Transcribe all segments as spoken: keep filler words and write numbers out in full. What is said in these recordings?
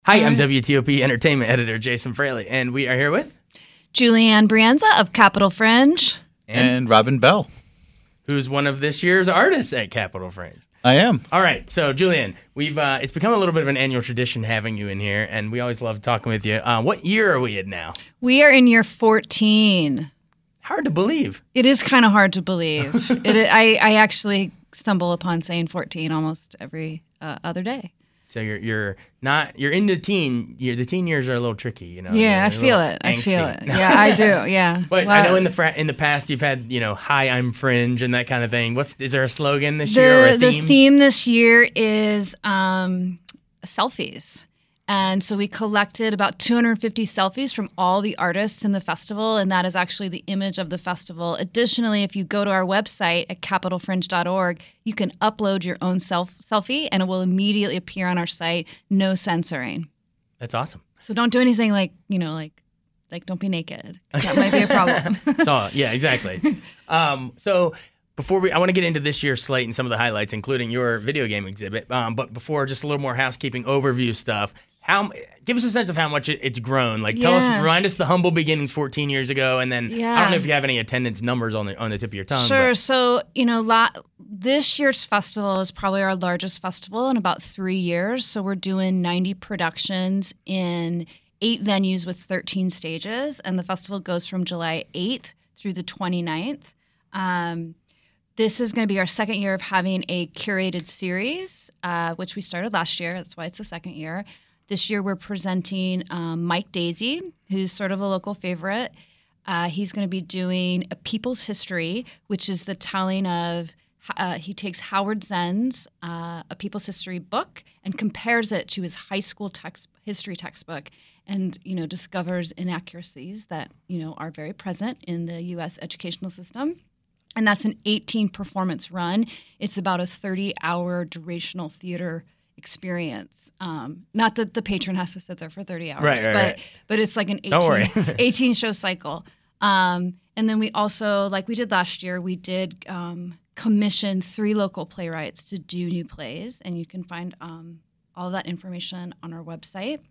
Hi, I'm W T O P Entertainment Editor Jason Fraley, and we are here with Julianne Brienza of Capitol Fringe. And, and Robin Bell, who's one of this year's artists at Capitol Fringe. I am. All right, so Julianne, we've uh, it's become a little bit of an annual tradition having you in here, and we always love talking with you. Uh, what year are we in now? We are in year fourteen. Hard to believe. It is kind of hard to believe. it, I, I actually stumble upon saying fourteen almost every uh, other day. So you're you're not you're in the teen year. The teen years are a little tricky, you know. Yeah, I feel it. I feel it. Yeah, I do. Yeah. But well, I know in the fra- in the past you've had, you know, "Hi, I'm Fringe" and that kind of thing. What's is there a slogan this the, year or a theme? The theme this year is um, selfies. And so we collected about two hundred fifty selfies from all the artists in the festival, and that is actually the image of the festival. Additionally, if you go to our website at capitol fringe dot org, you can upload your own self selfie, and it will immediately appear on our site, no censoring. That's awesome. So don't do anything like, you know, like, like don't be naked. That might be a problem. So, yeah, exactly. Um, so before we, I want to get into this year's slate and some of the highlights, including your video game exhibit. Um, but before, just a little more housekeeping overview stuff. How give us a sense of how much it, it's grown. Like, tell yeah. us, remind us the humble beginnings fourteen years ago, and then yeah. I don't know if you have any attendance numbers on the on the tip of your tongue. Sure. But. So you know, la- this year's festival is probably our largest festival in about three years. So we're doing ninety productions in eight venues with thirteen stages, and the festival goes from July eighth through the twenty-ninth. Um, This is going to be our second year of having a curated series, uh, which we started last year. That's why it's the second year. This year we're presenting um, Mike Daisey, who's sort of a local favorite. Uh, he's going to be doing A People's History, which is the telling of, uh, he takes Howard Zinn's uh, A People's History book and compares it to his high school text, history textbook, and, you know, discovers inaccuracies that, you know, are very present in the U S educational system. And that's an eighteen performance run. It's about a thirty hour durational theater experience. Um, not that the patron has to sit there for thirty hours, right, right, but right. but it's like an eighteen, eighteen show cycle. Um, and then we also, like we did last year, we did um, commission three local playwrights to do new plays, and you can find um, all of that information on our website.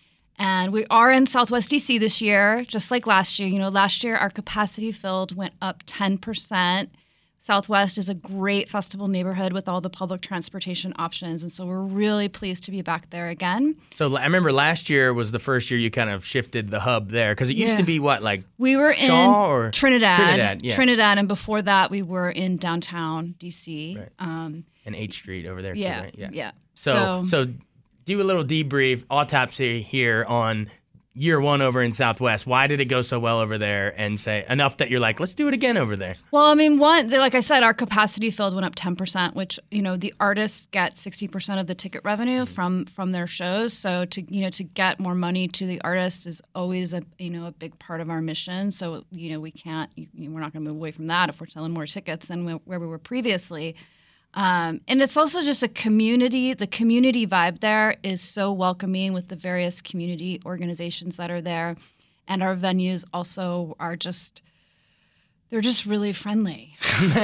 And we are in Southwest D C this year, just like last year. You know, last year our capacity filled went up ten percent. Southwest is a great festival neighborhood with all the public transportation options, and so we're really pleased to be back there again. So I remember last year was the first year you kind of shifted the hub there, because it used yeah. to be what, like we were Shaw in or Trinidad, Trinidad, yeah. Trinidad, and before that we were in downtown D C. Right. Um, and eighth Street over there yeah, too, right? Yeah, yeah. So, so, so do a little debrief, autopsy here on year one over in Southwest. Why did it go so well over there, and say enough that you're like, let's do it again over there? Well, I mean, one, like I said, our capacity filled went up ten percent, which, you know, the artists get sixty percent of the ticket revenue mm-hmm. from from their shows. So to, you know, to get more money to the artists is always a, you know, a big part of our mission. So, you know, we can't, you know, we're not going to move away from that if we're selling more tickets than we, where we were previously. Um, and it's also just a community. The community vibe there is so welcoming with the various community organizations that are there. And our venues also are just, they're just really friendly.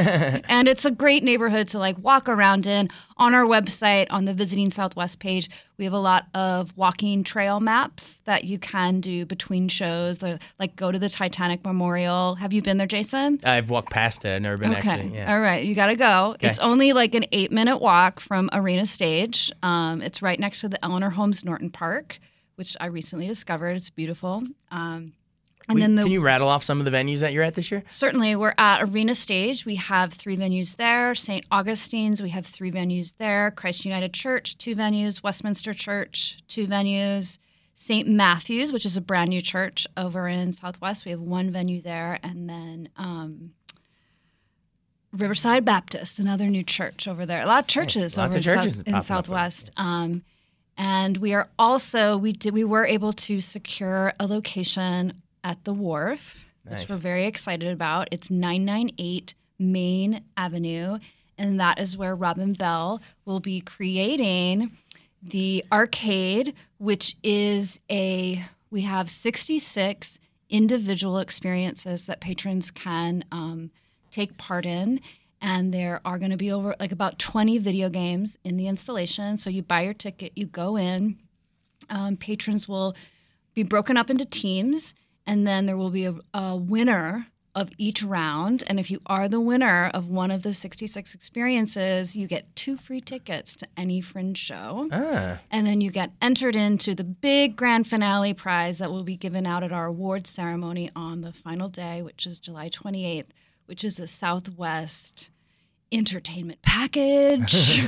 And it's a great neighborhood to like walk around in. On our website, on the Visiting Southwest page, we have a lot of walking trail maps that you can do between shows. They're, like go to the Titanic Memorial. Have you been there, Jason? I've walked past it. I've never been okay. actually. Yeah. All right. You got to go. Okay. It's only like an eight minute walk from Arena Stage. Um, it's right next to the Eleanor Holmes Norton Park, which I recently discovered. It's beautiful. Um, And we, then the, can you rattle off some of the venues that you're at this year? Certainly. We're at Arena Stage. We have three venues there. Saint Augustine's, we have three venues there. Christ United Church, two venues. Westminster Church, two venues. Saint Matthew's, which is a brand new church over in Southwest, we have one venue there. And then um, Riverside Baptist, another new church over there. A lot of churches nice. over Lots in, of churches South, in Southwest. Um, and we are also, we did, we were able to secure a location at the Wharf, nice. which we're very excited about. It's nine ninety-eight Main Avenue, and that is where Robin Bell will be creating the arcade, which is a, we have sixty-six individual experiences that patrons can um, take part in. And there are going to be over like about twenty video games in the installation. So you buy your ticket, you go in. Um, patrons will be broken up into teams, and then there will be a, a winner of each round. And if you are the winner of one of the sixty-six experiences, you get two free tickets to any Fringe show. Ah. And then you get entered into the big grand finale prize that will be given out at our awards ceremony on the final day, which is July twenty-eighth, which is a Southwest entertainment package.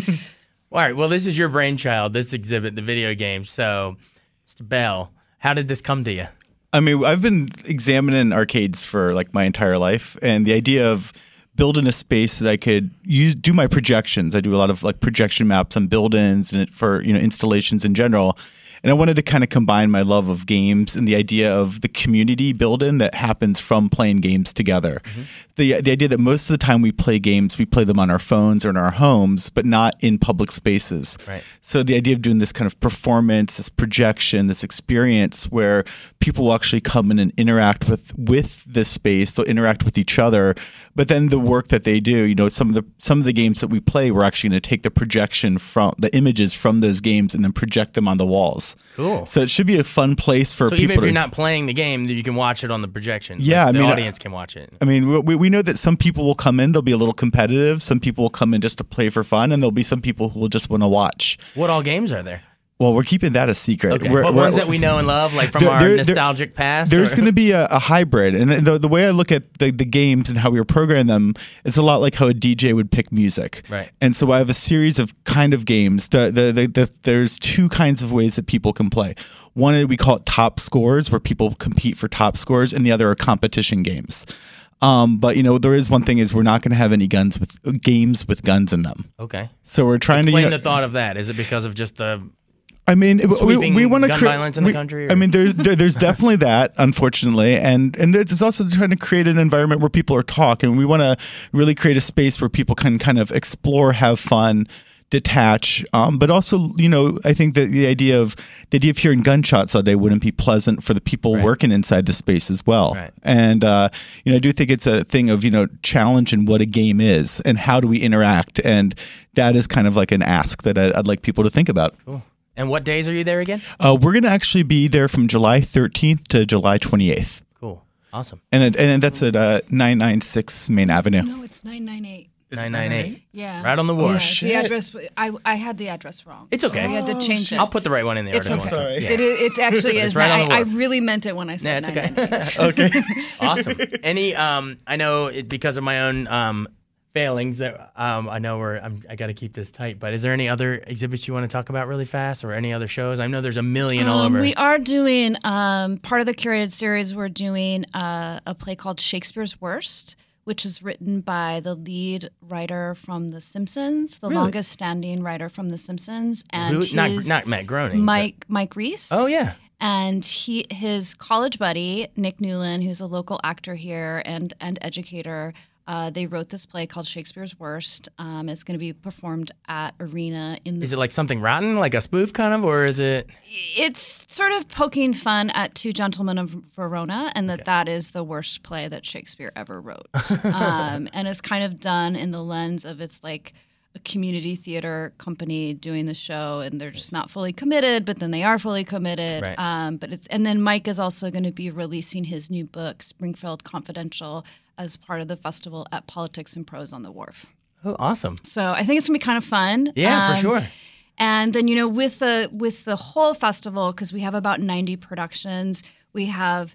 All right. Well, this is your brainchild, this exhibit, the video game. So, Mister Bell, how did this come to you? I mean, I've been examining arcades for like my entire life, and the idea of building a space that I could use, do my projections. I do a lot of like projection maps on build-ins and for, you know, installations in general. And I wanted to kind of combine my love of games and the idea of the community build-in that happens from playing games together. Mm-hmm. The the idea that most of the time we play games, we play them on our phones or in our homes, but not in public spaces. Right. So the idea of doing this kind of performance, this projection, this experience where people will actually come in and interact with with this space, they'll interact with each other, but then the work that they do, you know, some of the some of the games that we play, we're actually going to take the projection from the images from those games and then project them on the walls. Cool. So it should be a fun place for so people. even if to, you're not playing the game, you can watch it on the projection. Yeah, Like, the I mean, audience can watch it. I mean, we, we know that some people will come in, they'll be a little competitive. Some people will come in just to play for fun, and there'll be some people who will just want to watch. What all games are there? Well, we're keeping that a secret. Okay. We're, what we're, ones that we know and love, like from There- our there- nostalgic past? There's or- going to be a, a hybrid, and the, the way I look at the, the games and how we were programming them, it's a lot like how a D J would pick music. Right. And so I have a series of kind of games. The, the, the, the, there's two kinds of ways that people can play. One, we call it top scores, where people compete for top scores, and the other are competition games. Um, but you know, there is one thing: is we're not going to have any guns with games with guns in them. Okay. So we're trying Explain to. You know, the thought of that. Is it because of just the I mean, we, sweeping we want to gun cre- violence in the we- country, or- I mean, there, there, there's definitely that, unfortunately, and and it's also trying to create an environment where people are talking. We want to really create a space where people can kind of explore, have fun, detach, um, but also, you know, I think that the idea of the idea of hearing gunshots all day wouldn't be pleasant for the people Right. working inside the space as well. Right. And uh, you know, I do think it's a thing of, you know, challenging what a game is and how do we interact, and that is kind of like an ask that I, I'd like people to think about. Cool. And what days are you there again? Uh, we're going to actually be there from July thirteenth to July twenty-eighth. Cool. Awesome. And it, and that's at uh, nine ninety-six Main Avenue. No, it's nine ninety-eight. nine nine eight. Yeah. Right on the wharf. Yeah, shit. the address. I I had the address wrong. It's okay. We had to change it. I'll put the right one in the It's article. okay. Sorry. Yeah. It is, it's actually It's is. right on I, the I wharf. really meant it when I Yeah, said it's nine okay. ninety-eight. Okay. Awesome. Any, um, I know it, because of my own um, failings that um, I know we're, I'm, I got to keep this tight, but is there any other exhibits you want to talk about really fast, or any other shows? I know there's a million all Um, over. we are doing um, part of the curated series. We're doing uh, a play called Shakespeare's Worst, which is written by the lead writer from The Simpsons, the Really? longest standing writer from The Simpsons, and Who, not, his not Matt Groening. but- Mike Mike Reese. Oh, yeah. And he his college buddy Nick Newland, who's a local actor here and and educator. Uh, they wrote this play called Shakespeare's Worst. Um, it's going to be performed at Arena in the Is it like something rotten, like a spoof kind of, or is it? It's sort of poking fun at Two Gentlemen of Verona, and that Okay. that is the worst play that Shakespeare ever wrote. um, and it's kind of done in the lens of it's like a community theater company doing the show, and they're just not fully committed, but then they are fully committed. Right. Um, but it's and then Mike is also going to be releasing his new book, Springfield Confidential, as part of the festival at Politics and Prose on the Wharf. Oh, awesome. So I think it's gonna be kind of fun. Yeah, for Um, sure. And then, you know, with the with the whole festival, because we have about ninety productions, we have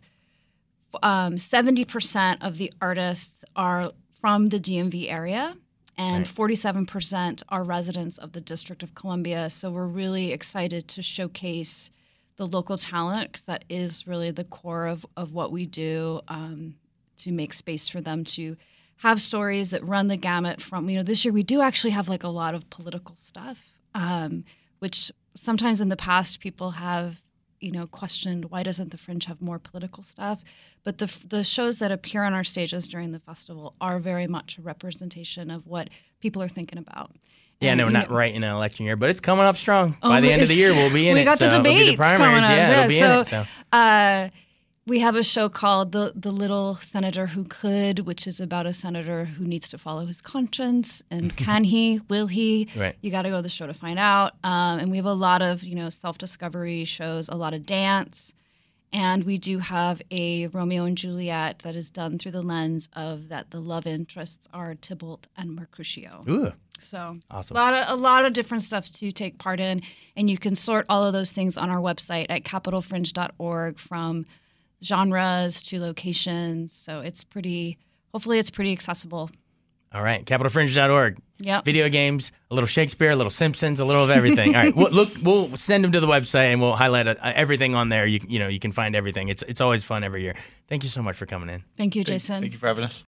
um, seventy percent of the artists are from the D M V area, and Right. forty-seven percent are residents of the District of Columbia. So we're really excited to showcase the local talent, because that is really the core of, of what we do, um, to make space for them to have stories that run the gamut from, you know, this year we do actually have like a lot of political stuff, um, which sometimes in the past people have, you know, questioned why doesn't the Fringe have more political stuff? But the the shows that appear on our stages during the festival are very much a representation of what people are thinking about. Yeah, And, no, you not know- right in an election year, but it's coming up strong. Oh, By the end of the it's- year, we'll be in we it. got so the it'll be debates the primaries. coming up. Yeah, it'll be so, in it. So Uh, We have a show called the the Little Senator Who Could, which is about a senator who needs to follow his conscience, and can he? Will he? Right. You got to go to the show to find out. Um, and we have a lot of you know self discovery shows, a lot of dance, and we do have a Romeo and Juliet that is done through the lens of that the love interests are Tybalt and Mercutio. Ooh. So Awesome. a lot of a lot of different stuff to take part in, and you can sort all of those things on our website at capital fringe dot org from genres to locations. So it's pretty. Hopefully, it's pretty accessible. All right, capital fringe dot org. Yep. Video games, a little Shakespeare, a little Simpsons, a little of everything. All right, we'll, look, we'll send them to the website and we'll highlight uh, everything on there. You you know you can find everything. It's it's always fun every year. Thank you so much for coming in. Thank you, Jason. Thank you for having us.